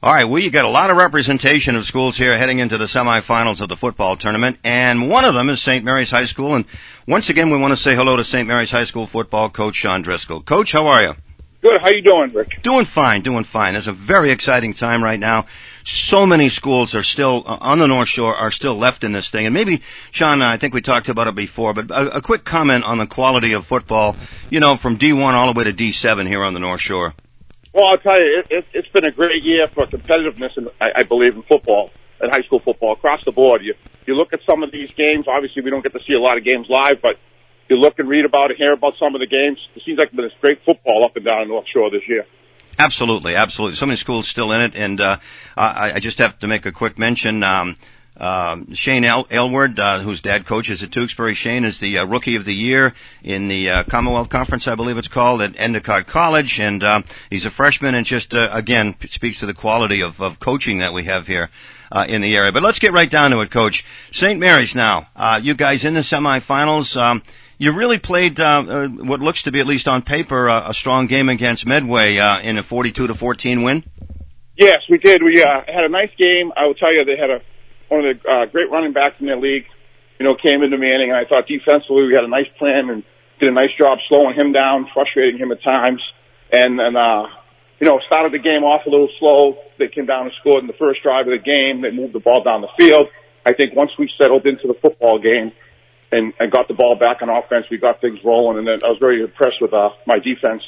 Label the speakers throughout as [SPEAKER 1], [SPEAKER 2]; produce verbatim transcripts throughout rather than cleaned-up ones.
[SPEAKER 1] All right, we got a lot of representation of schools here heading into the semifinals of the football tournament, and one of them is Saint Mary's High School. And once again, we want to say hello to Saint Mary's High School football coach Sean Driscoll. Coach, how are you?
[SPEAKER 2] Good. How you doing, Rick?
[SPEAKER 1] Doing fine, doing fine. It's a very exciting time right now. So many schools are still uh, on the North Shore are still left in this thing. And maybe, Sean, I think we talked about it before, but a, a quick comment on the quality of football, you know, from D one all the way to D seven here on the North Shore.
[SPEAKER 2] Well, I'll tell you, it, it, it's been a great year for competitiveness, in, I, I believe, in football, in high school football, across the board. You, you look at some of these games, obviously we don't get to see a lot of games live, but you look and read about it, hear about some of the games. It seems like there's great football up and down the North Shore this year.
[SPEAKER 1] Absolutely, absolutely. So many schools still in it, and uh, I, I just have to make a quick mention. Um, uh, Shane El- Aylward, uh, whose dad coaches at Tewksbury. Shane is the uh, Rookie of the Year in the uh, Commonwealth Conference, I believe it's called, at Endicott College, and uh, he's a freshman, and just, uh, again, speaks to the quality of, of coaching that we have here uh, in the area. But let's get right down to it, Coach. Saint Mary's now. Uh, you guys in the semifinals. Um, You really played uh, uh, what looks to be, at least on paper, uh, a strong game against Medway uh, in a forty-two to fourteen win.
[SPEAKER 2] Yes, we did. We uh, had a nice game. I will tell you, they had a one of the uh, great running backs in their league. You know, came into Manning, and I thought defensively we had a nice plan and did a nice job slowing him down, frustrating him at times, and and uh, you know, started the game off a little slow. They came down and scored in the first drive of the game. They moved the ball down the field. I think once we settled into the football game and, and got the ball back on offense, we got things rolling, and then I was very impressed with uh, my defense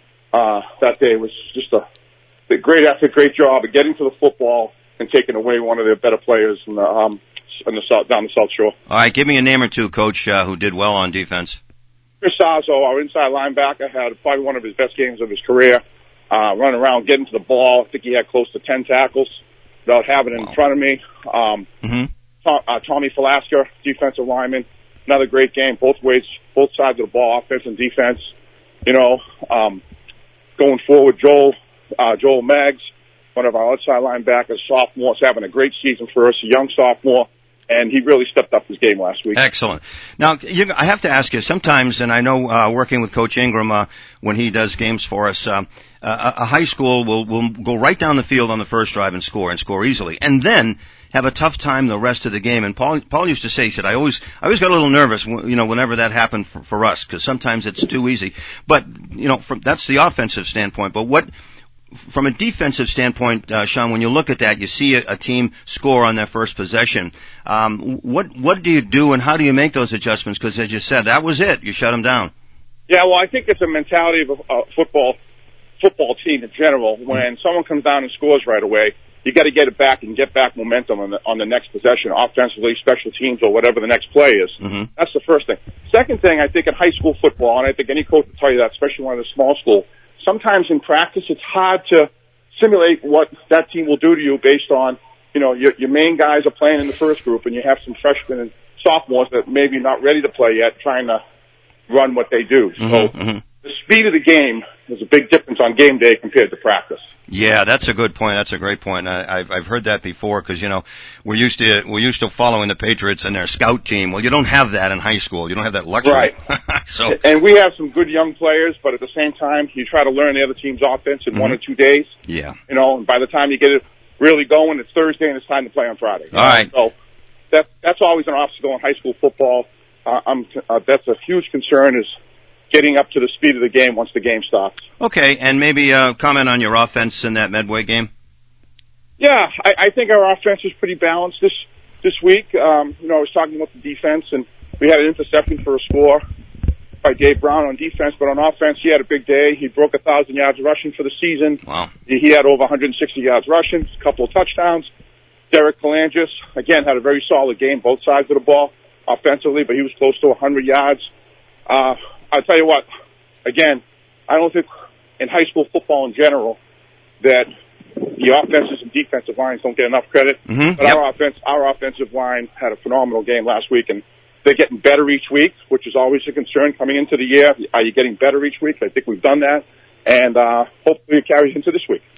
[SPEAKER 2] uh, that day. It was just a, a great effort, great job of getting to the football and taking away one of their better players in the, um, in the south, down the South Shore.
[SPEAKER 1] All right, give me a name or two, Coach, uh, who did well on defense.
[SPEAKER 2] Chris Sazo, our inside linebacker, had probably one of his best games of his career, uh, running around, getting to the ball. I think he had close to ten tackles without having it
[SPEAKER 1] wow.
[SPEAKER 2] in front of me. Um,
[SPEAKER 1] mm-hmm.
[SPEAKER 2] Tom, uh, Tommy Falasker, defensive lineman, another great game, both ways, both sides of the ball, offense and defense. You know, um, going forward, Joel, uh, Joel Maggs, one of our outside linebackers, sophomore, is having a great season for us, a young sophomore, and he really stepped up his game last week.
[SPEAKER 1] Excellent. Now, you, I have to ask you, sometimes, and I know uh, working with Coach Ingram uh, when he does games for us, uh, a, a high school will, will go right down the field on the first drive and score, and score easily, and then have a tough time the rest of the game. And Paul, Paul used to say, he said, I always, I always got a little nervous, you know, whenever that happened for, for us, because sometimes it's too easy. But, you know, from, that's the offensive standpoint. But what, from a defensive standpoint, uh, Sean, when you look at that, you see a, a team score on their first possession. Um, what, what do you do and how do you make those adjustments? Because as you said, that was it. You shut them down.
[SPEAKER 2] Yeah, well, I think it's a mentality of a, a football, football team in general. When mm-hmm. someone comes down and scores right away, you got to get it back and get back momentum on the, on the next possession, offensively, special teams, or whatever the next play is.
[SPEAKER 1] Mm-hmm.
[SPEAKER 2] That's the first thing. Second thing, I think in high school football, and I think any coach will tell you that, especially one of the small school, sometimes in practice it's hard to simulate what that team will do to you based on, you know, your, your main guys are playing in the first group, and you have some freshmen and sophomores that maybe not ready to play yet, trying to run what they do.
[SPEAKER 1] Mm-hmm.
[SPEAKER 2] So
[SPEAKER 1] mm-hmm.
[SPEAKER 2] the speed of the game is a big difference on game day compared to practice.
[SPEAKER 1] Yeah, that's a good point. That's a great point. I, I've I've heard that before because you know we're used to we're used to following the Patriots and their scout team. Well, you don't have that in high school. You don't have that luxury.
[SPEAKER 2] Right.
[SPEAKER 1] so
[SPEAKER 2] and we have some good young players, but at the same time, you try to learn the other team's offense in mm-hmm. one or two days.
[SPEAKER 1] Yeah.
[SPEAKER 2] You know, and by the time you get it really going, it's Thursday and it's time to play on Friday.
[SPEAKER 1] All right.
[SPEAKER 2] So that that's always an obstacle in high school football. Uh, I'm uh, that's a huge concern is getting up to the speed of the game once the game stops.
[SPEAKER 1] Okay, and maybe uh, comment on your offense in that Medway game.
[SPEAKER 2] Yeah, I, I think our offense is pretty balanced this this week. Um, you know, I was talking about the defense, and we had an interception for a score by Dave Brown on defense, but on offense, he had a big day. He broke a thousand yards rushing for the season.
[SPEAKER 1] Wow!
[SPEAKER 2] He, he had over one hundred sixty yards rushing, a couple of touchdowns. Derek Kalangis again had a very solid game, both sides of the ball offensively, but he was close to one hundred yards. Uh, I'll tell you what, again, I don't think in high school football in general that the offensive and defensive lines don't get enough credit.
[SPEAKER 1] Mm-hmm.
[SPEAKER 2] But
[SPEAKER 1] yep.
[SPEAKER 2] our offense, our offensive line had a phenomenal game last week, and they're getting better each week, which is always a concern coming into the year. Are you getting better each week? I think we've done that, and uh, hopefully it carries into this week.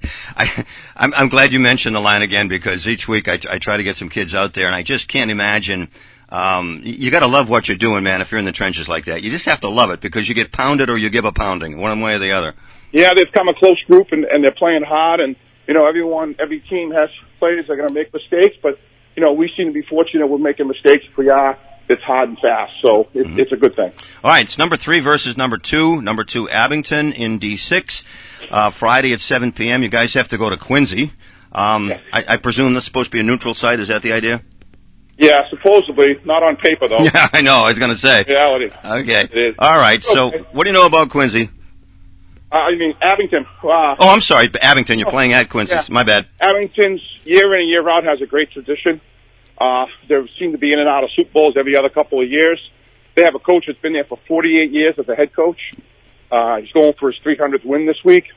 [SPEAKER 1] I, I'm, I'm glad you mentioned the line again because each week I, I try to get some kids out there, and I just can't imagine. Um, you got to love what you're doing, man. If you're in the trenches like that, you just have to love it because you get pounded or you give a pounding, one way or the other.
[SPEAKER 2] Yeah, they've come a close group and, and they're playing hard, and you know, everyone, every team has players that are going to make mistakes, but, you know, we seem to be fortunate we're making mistakes. If we are, it's hard and fast, so it, mm-hmm. it's a good thing.
[SPEAKER 1] All right, it's number three versus number two. Number two, Abington in D six. Uh, Friday at seven p.m. You guys have to go to Quincy. Um, yes. I, I presume that's supposed to be a neutral site. Is that the idea?
[SPEAKER 2] Yeah, supposedly. Not on paper, though.
[SPEAKER 1] Yeah, I know. I was going to say.
[SPEAKER 2] Reality.
[SPEAKER 1] Okay.
[SPEAKER 2] It is.
[SPEAKER 1] All right, so
[SPEAKER 2] okay.
[SPEAKER 1] What do you know about Quincy?
[SPEAKER 2] Uh, I mean, Abington. Uh,
[SPEAKER 1] oh, I'm sorry, Abington. You're oh, playing at Quincy. Yeah. My bad.
[SPEAKER 2] Abington's year in and year out has a great tradition. Uh, they seem to be in and out of Super Bowls every other couple of years. They have a coach that's been there for forty-eight years as a head coach. Uh, he's going for his three hundredth win this week.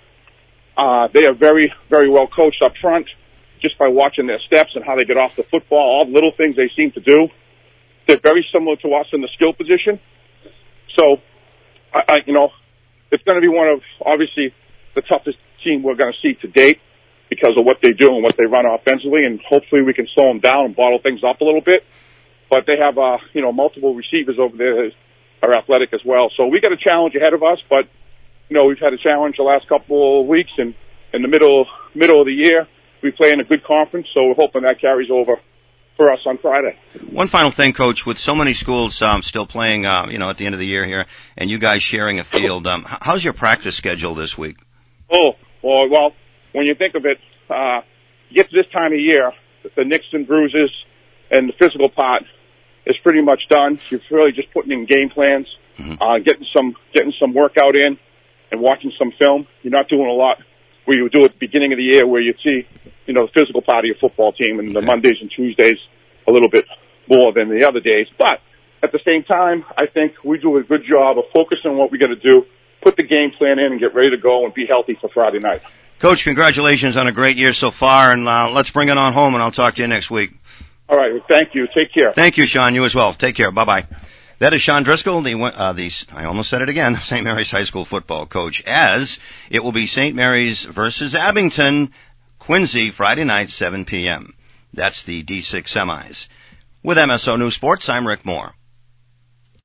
[SPEAKER 2] Uh, they are very, very well coached up front, just by watching their steps and how they get off the football, all the little things they seem to do. They're very similar to us in the skill position. So, I, I you know, it's going to be one of, obviously, the toughest team we're going to see to date because of what they do and what they run offensively, and hopefully we can slow them down and bottle things up a little bit. But they have, uh, you know, multiple receivers over there that are athletic as well. So we got a challenge ahead of us, but, you know, we've had a challenge the last couple of weeks, and in the middle, middle of the year, we play in a good conference, so we're hoping that carries over for us on Friday.
[SPEAKER 1] One final thing, Coach, with so many schools um, still playing, uh, you know, at the end of the year here, and you guys sharing a field, um, how's your practice schedule this week?
[SPEAKER 2] Oh, well, well, when you think of it, uh, you get to this time of year, the nicks and bruises and the physical part is pretty much done. You're really just putting in game plans, mm-hmm. uh, getting some, getting some workout in and watching some film. You're not doing a lot where you would do at the beginning of the year where you see, you know, the physical part of your football team, and the Mondays and Tuesdays a little bit more than the other days. But at the same time, I think we do a good job of focusing on what we got to do, put the game plan in, and get ready to go and be healthy for Friday night.
[SPEAKER 1] Coach, congratulations on a great year so far, and uh, let's bring it on home, and I'll talk to you next week.
[SPEAKER 2] All right. Well, thank you. Take care.
[SPEAKER 1] Thank you, Sean. You as well. Take care. Bye-bye. That is Sean Driscoll, the, uh, the, I almost said it again, Saint Mary's High School football coach, as it will be Saint Mary's versus Abington, Quincy, Friday night, seven p.m. That's the D six semis. With M S O News Sports, I'm Rick Moore.